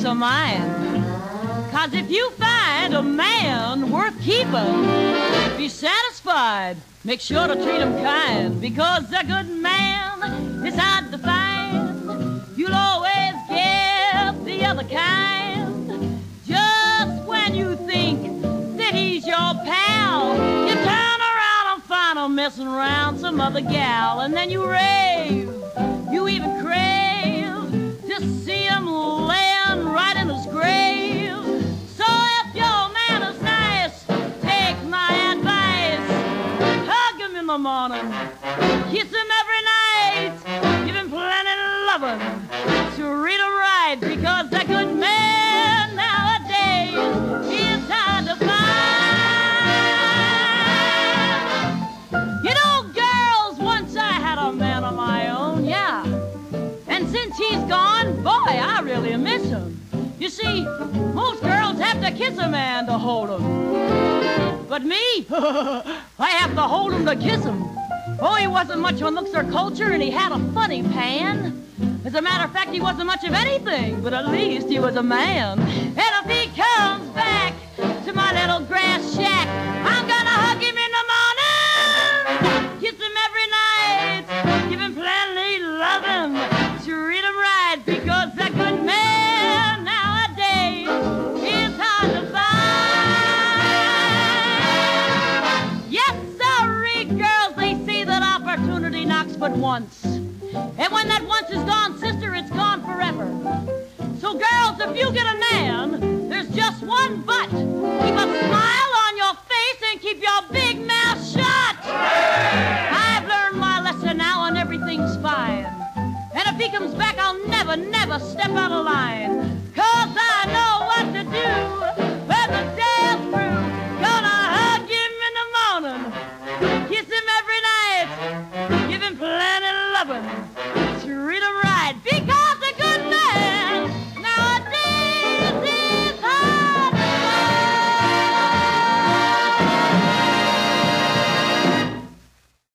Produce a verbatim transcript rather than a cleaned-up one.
of mine. 'Cause if you find a man worth keeping, be satisfied, make sure to treat him kind, because a good man is hard to find. You'll always get the other kind. Just when you think that he's your pal, you turn around and find him messing around some other gal, and then you rave, you even crave to see him laying right in his grave. So if your man is nice, take my advice, hug him in the morning, kiss him every night, give him plenty of loving, treat him right, because a good man nowadays is hard to find. You know, girls, once I had a man of my own, yeah, and since he's gone, boy, I really miss him. You see, most girls have to kiss a man to hold him. But me, I have to hold him to kiss him. Oh, he wasn't much on looks or culture, and he had a funny pan. As a matter of fact, he wasn't much of anything, but at least he was a man. And if he comes back to my little grass shack, I'm gonna hug him in the morning, kiss him every night, give him plenty loving, treat him right, because a good man nowadays is hard to find. Yes, sorry, girls, they say that opportunity knocks but once. And when that once is gone, sister, it's gone forever. So, girls, if you get a man, there's just one but. Keep a smile on your face and keep your big mouth shut. I've learned my lesson now and everything's fine. And if he comes back, I'll never, never step out of line.